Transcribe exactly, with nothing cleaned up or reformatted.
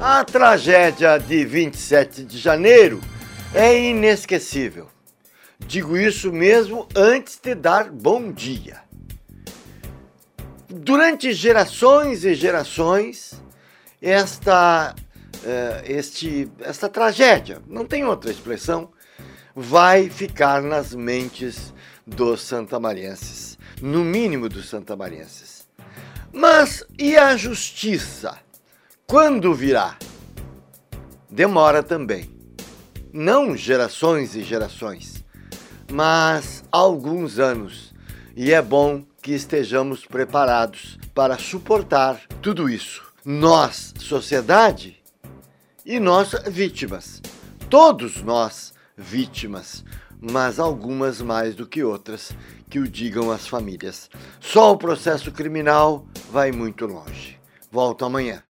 A tragédia de vinte e sete de janeiro é inesquecível. Digo isso mesmo antes de dar bom dia. Durante gerações e gerações, esta, uh, este, esta tragédia, não tem outra expressão, vai ficar nas mentes dos santamarienses, no mínimo dos santamarienses. Mas e a justiça? Quando virá? Demora também. Não gerações e gerações, mas alguns anos. E é bom que estejamos preparados para suportar tudo isso. Nós, sociedade, e nós, vítimas. Todos nós, vítimas, mas algumas mais do que outras, que o digam as famílias. Só o processo criminal vai muito longe. Volto amanhã.